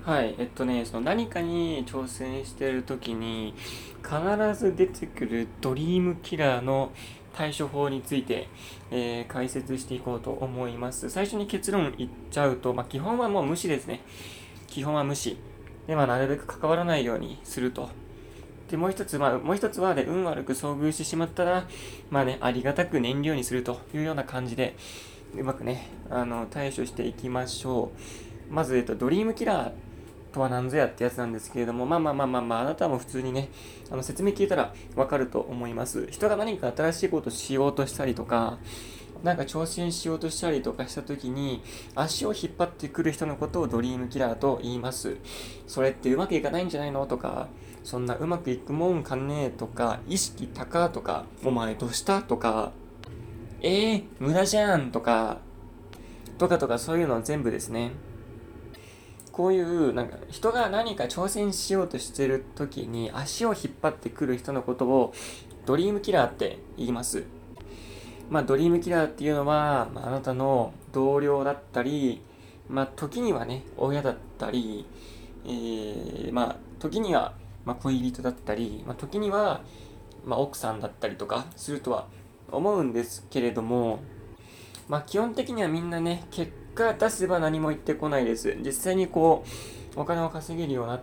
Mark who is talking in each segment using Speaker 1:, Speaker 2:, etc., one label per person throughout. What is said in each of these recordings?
Speaker 1: はい、その何かに挑戦しているときに必ず出てくるドリームキラーの対処法について、解説していこうと思います。最初に結論言っちゃうと、基本はもう無視ですね。基本は無視。で、なるべく関わらないようにすると。で、もう一つはね、運悪く遭遇してしまったら、ありがたく燃料にするというような感じで、うまくね、対処していきましょう。まず、ドリームキラーとは何ぞやってやつなんですけれども、あなたも普通にね、説明聞いたらわかると思います。人が何か新しいことをしようとしたりとか、なんか挑戦しようとしたりとかした時に、足を引っ張ってくる人のことをドリームキラーと言います。それってうまくいかないんじゃないのとか、そんなうまくいくもんかねとか、意識高とか、お前どうしたとか、無駄じゃんとか、そういうの全部ですね。こういうなんか人が何か挑戦しようとしてる時に足を引っ張ってくる人のことをドリームキラーって言います。ドリームキラーっていうのは、あなたの同僚だったり、時にはね、親だったり、時には、恋人だったり、時には、奥さんだったりとかするとは思うんですけれども、基本的にはみんなね、結果出せば何も言ってこないです。実際にお金を稼げるようになって、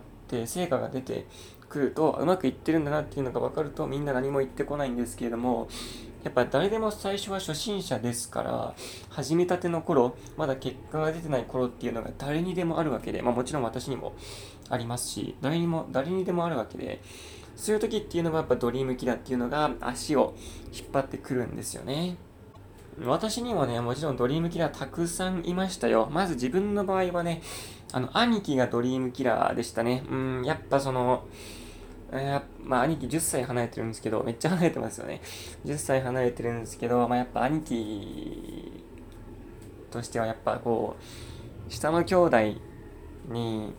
Speaker 1: 成果が出てくると、うまくいってるんだなっていうのが分かると、みんな何も言ってこないんですけれども、やっぱ誰でも最初は初心者ですから、始めたての頃、まだ結果が出てない頃っていうのが誰にでもあるわけで、もちろん私にもありますし、誰にでもあるわけで、そういう時っていうのはやっぱドリームキラーっていうのが足を引っ張ってくるんですよね。私にもね、もちろんドリームキラーたくさんいましたよ。まず自分の場合はね、兄貴がドリームキラーでしたね。やっぱその、兄貴10歳離れてるんですけど、めっちゃ離れてますよね。10歳離れてるんですけど、やっぱ兄貴としてはやっぱ下の兄弟に、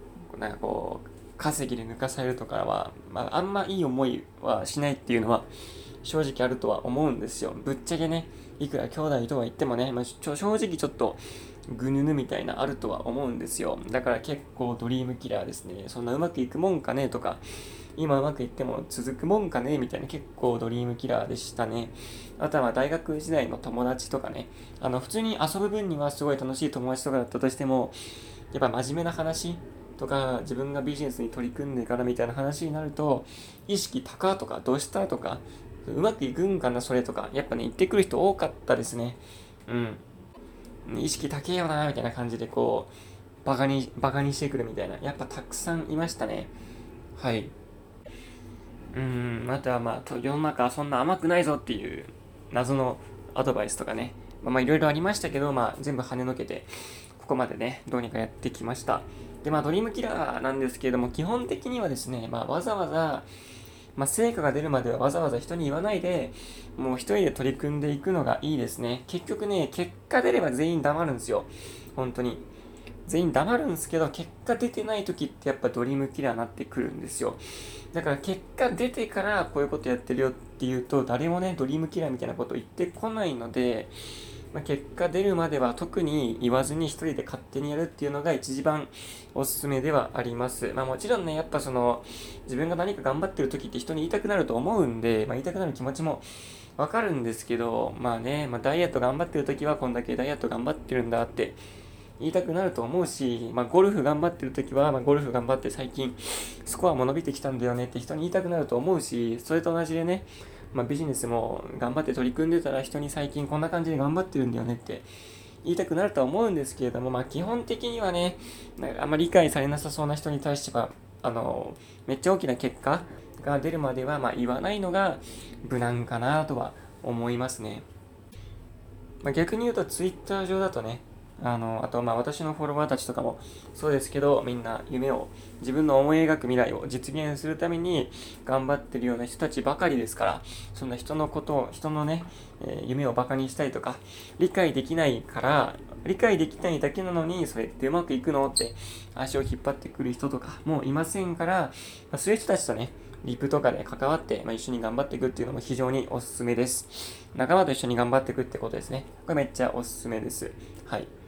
Speaker 1: 稼ぎで抜かされるとかは、あんまいい思いはしないっていうのは、正直あるとは思うんですよ。ぶっちゃけね、いくら兄弟とは言ってもね、正直ちょっとぐぬぬみたいなあるとは思うんですよ。だから結構ドリームキラーですね。そんなうまくいくもんかねとか、今うまくいっても続くもんかねみたいな結構ドリームキラーでしたね。あとは大学時代の友達とかね、普通に遊ぶ分にはすごい楽しい友達とかだったとしても、やっぱ真面目な話とか自分がビジネスに取り組んでからみたいな話になると、意識高とかどうしたとか、うまくいくんかなそれとか、やっぱね言ってくる人多かったですね。うん。意識高えよなみたいな感じでバカにしてくるみたいな、やっぱたくさんいましたね。はい。あとは世の中はそんな甘くないぞっていう謎のアドバイスとかね。いろいろありましたけど、全部跳ねのけて、ここまでね、どうにかやってきました。で、ドリームキラーなんですけれども、基本的にはですね、わざわざ、成果が出るまではわざわざ人に言わないで、もう一人で取り組んでいくのがいいですね。結局ね、結果出れば全員黙るんですよ。本当に。全員黙るんですけど、結果出てない時ってやっぱドリームキラーになってくるんですよ。だから結果出てからこういうことやってるよっていうと、誰もね、ドリームキラーみたいなこと言ってこないので、結果出るまでは特に言わずに一人で勝手にやるっていうのが一番おすすめではあります。もちろんね、やっぱ自分が何か頑張ってる時って人に言いたくなると思うんで、言いたくなる気持ちもわかるんですけど、ダイエット頑張ってる時はこんだけダイエット頑張ってるんだって言いたくなると思うし、ゴルフ頑張ってる時は、ゴルフ頑張って最近スコアも伸びてきたんだよねって人に言いたくなると思うし、それと同じでね、ビジネスも頑張って取り組んでたら人に最近こんな感じで頑張ってるんだよねって言いたくなるとは思うんですけれども、基本的にはね、あんまり理解されなさそうな人に対しては、めっちゃ大きな結果が出るまでは、言わないのが無難かなとは思いますね。逆に言うと、ツイッター上だとね、あと私のフォロワーたちとかもそうですけど、みんな自分の思い描く未来を実現するために頑張ってるような人たちばかりですから、そんな人のね、夢をバカにしたりとか、理解できないから、理解できないだけなのに、それってうまくいくのって足を引っ張ってくる人とかもいませんから、そういう人たちとね、リプとかで関わって、一緒に頑張っていくっていうのも非常におすすめです。仲間と一緒に頑張っていくってことですね。これめっちゃおすすめです。はい。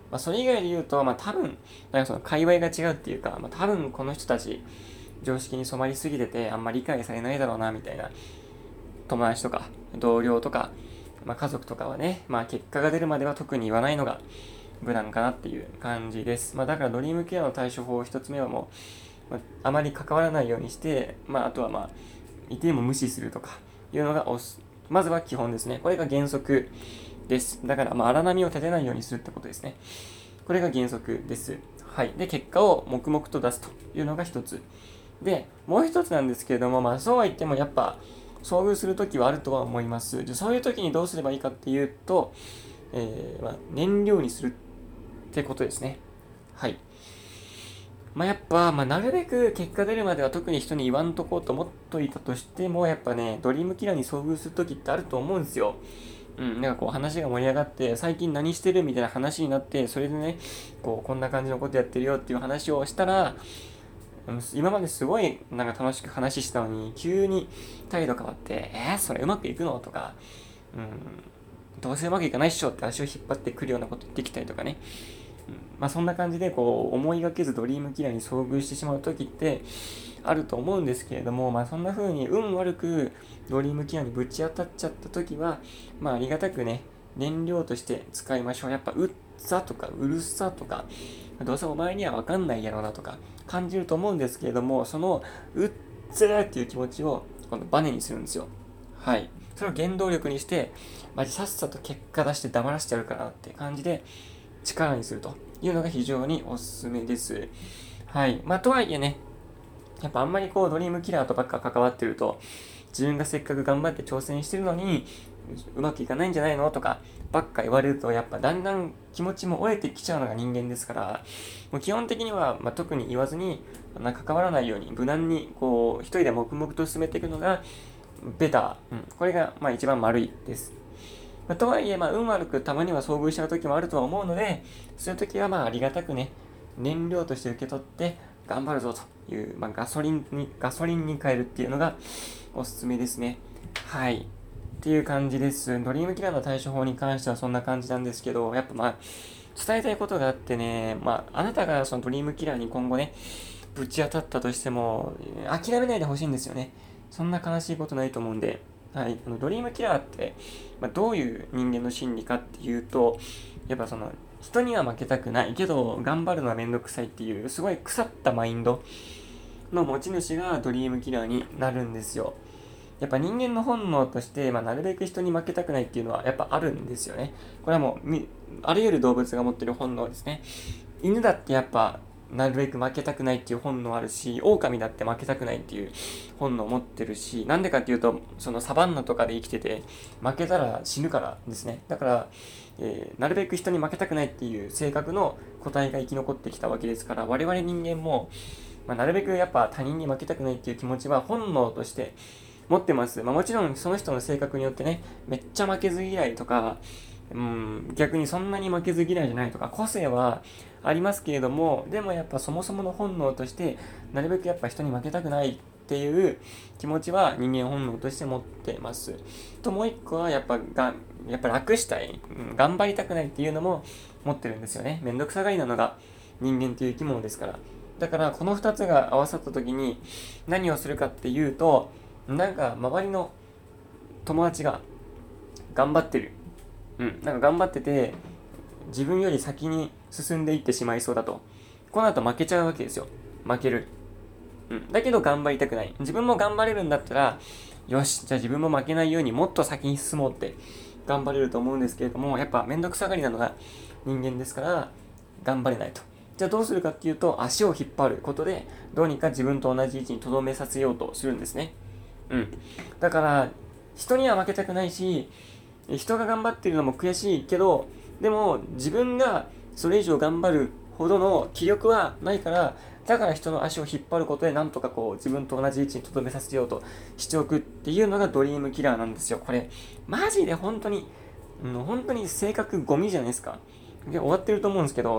Speaker 1: それ以外で言うと、多分、なんかその界隈が違うっていうか、多分この人たち、常識に染まりすぎてて、あんまり理解されないだろうな、みたいな、友達とか、同僚とか、家族とかはね、結果が出るまでは特に言わないのが無難かなっていう感じです。だからドリームケアの対処法一つ目はもう、あまり関わらないようにして、あとはいても無視するとかいうのがまずは基本ですね。これが原則です。だから、荒波を立てないようにするってことですね。これが原則です。はい。で、結果を黙々と出すというのが一つ。で、もう一つなんですけれども、そうは言ってもやっぱ、遭遇するときはあるとは思います。で、そういうときにどうすればいいかっていうと、燃料にするってことですね。はい。やっぱ、なるべく結果出るまでは特に人に言わんとこうと思っといたとしても、やっぱね、ドリームキラーに遭遇するときってあると思うんですよ。なんかこう話が盛り上がって、最近何してるみたいな話になって、それでね、こんな感じのことやってるよっていう話をしたら、今まですごいなんか楽しく話したのに、急に態度変わって、それうまくいくのとか、どうせうまくいかないっしょって足を引っ張ってくるようなこと言ってきたりとかね。そんな感じで思いがけずドリームキラーに遭遇してしまう時ってあると思うんですけれども、そんな風に運悪くドリームキラーにぶち当たっちゃった時は、ありがたくね、燃料として使いましょう。やっぱうっさとかうるさとか、どうせお前にはわかんないやろなとか感じると思うんですけれども、そのうっつーっていう気持ちをこのバネにするんですよ。はい。それを原動力にして、さっさと結果出して黙らせてやるからなって感じで力にするというのが非常におすすめです。はい。とはいえね、やっぱあんまりドリームキラーとばっか関わってると、自分がせっかく頑張って挑戦してるのに、うまくいかないんじゃないのとか、ばっか言われると、やっぱだんだん気持ちも折れてきちゃうのが人間ですから、もう基本的には、特に言わずに、関わらないように、無難に、一人で黙々と進めていくのが、ベター。これが、一番丸いです。とはいえ、運悪くたまには遭遇しちゃう時もあるとは思うので、そういう時はありがたくね、燃料として受け取って頑張るぞという、ガソリンに変えるっていうのがおすすめですね。はい。っていう感じです。ドリームキラーの対処法に関してはそんな感じなんですけど、やっぱ伝えたいことがあってね、あなたがそのドリームキラーに今後ね、ぶち当たったとしても、諦めないでほしいんですよね。そんな悲しいことないと思うんで、はい、ドリームキラーって、どういう人間の心理かっていうと、やっぱその、人には負けたくないけど、頑張るのはめんどくさいっていう、すごい腐ったマインドの持ち主がドリームキラーになるんですよ。やっぱ人間の本能として、なるべく人に負けたくないっていうのはやっぱあるんですよね。これはもう、あらゆる動物が持ってる本能ですね。犬だってやっぱなるべく負けたくないっていう本能あるし、狼だって負けたくないっていう本能を持ってるし、なんでかっていうと、そのサバンナとかで生きてて、負けたら死ぬからですね。だから、なるべく人に負けたくないっていう性格の個体が生き残ってきたわけですから、我々人間も、なるべくやっぱ他人に負けたくないっていう気持ちは本能として持ってます。もちろんその人の性格によってね、めっちゃ負けず嫌いとか、逆にそんなに負けず嫌いじゃないとか、個性はありますけれども、でもやっぱそもそもの本能として、なるべくやっぱ人に負けたくないっていう気持ちは人間本能として持ってます。ともう一個はやっぱ楽したい、頑張りたくないっていうのも持ってるんですよね。めんどくさがりなのが人間という生き物ですから。だからこの二つが合わさった時に何をするかっていうと、なんか周りの友達が頑張ってる。なんか頑張ってて、自分より先に進んでいってしまいそうだと。この後負けちゃうわけですよ。負ける。だけど頑張りたくない。自分も頑張れるんだったら、よし、じゃあ自分も負けないようにもっと先に進もうって頑張れると思うんですけれども、やっぱめんどくさがりなのが人間ですから、頑張れないと。じゃあどうするかっていうと、足を引っ張ることで、どうにか自分と同じ位置に留めさせようとするんですね。だから、人には負けたくないし、人が頑張ってるのも悔しいけど、でも自分がそれ以上頑張るほどの気力はないから、だから人の足を引っ張ることでなんとか自分と同じ位置に留めさせようとしておくっていうのがドリームキラーなんですよ。これ、マジで本当に、本当に性格ゴミじゃないですか。で終わってると思うんですけど、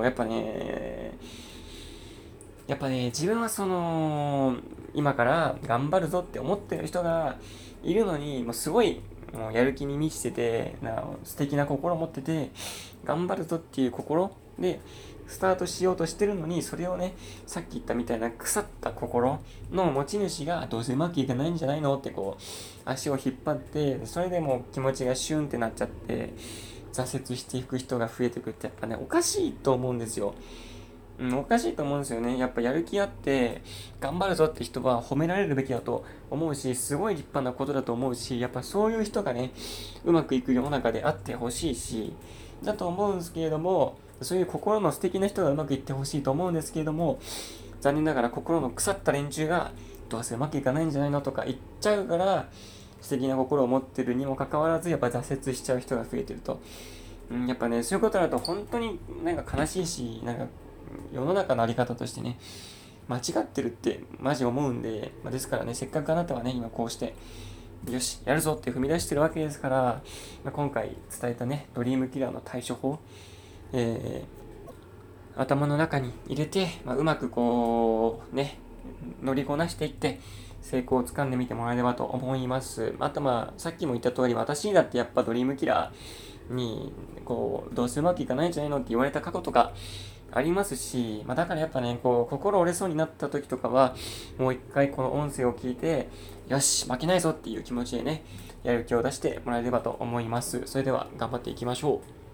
Speaker 1: やっぱね、自分は今から頑張るぞって思ってる人がいるのに、もうすごい、もうやる気に満ちてて、素敵な心を持ってて、頑張るぞっていう心で、スタートしようとしてるのに、それをね、さっき言ったみたいな腐った心の持ち主がどうせうまくいかないんじゃないのってこう、足を引っ張って、それでもう気持ちがシュンってなっちゃって、挫折していく人が増えていくってやっぱね、おかしいと思うんですよ。おかしいと思うんですよね。やっぱやる気あって、頑張るぞって人は褒められるべきだと思うし、すごい立派なことだと思うし、やっぱそういう人がね、うまくいく世の中であってほしいし、だと思うんですけれども、そういう心の素敵な人がうまくいってほしいと思うんですけれども、残念ながら心の腐った連中が、どうせうまくいかないんじゃないのとか言っちゃうから、素敵な心を持ってるにもかかわらず、やっぱ挫折しちゃう人が増えてると。やっぱね、そういうことだと本当になんか悲しいし、なんか世の中のあり方としてね、間違ってるってマジ思うんで、ですからね、せっかくあなたはね、今こうして、よし、やるぞって踏み出してるわけですから、今回伝えたね、ドリームキラーの対処法、え頭の中に入れて、うまくこう、ね、乗りこなしていって、成功をつかんでみてもらえればと思います。あとさっきも言った通り、私だってやっぱドリームキラーに、こう、どうせうまくいかないんじゃないのって言われた過去とか、ありますし、だからやっぱね、こう、心折れそうになった時とかは、もう一回この音声を聞いて、よし、負けないぞっていう気持ちでね、やる気を出してもらえればと思います。それでは頑張っていきましょう。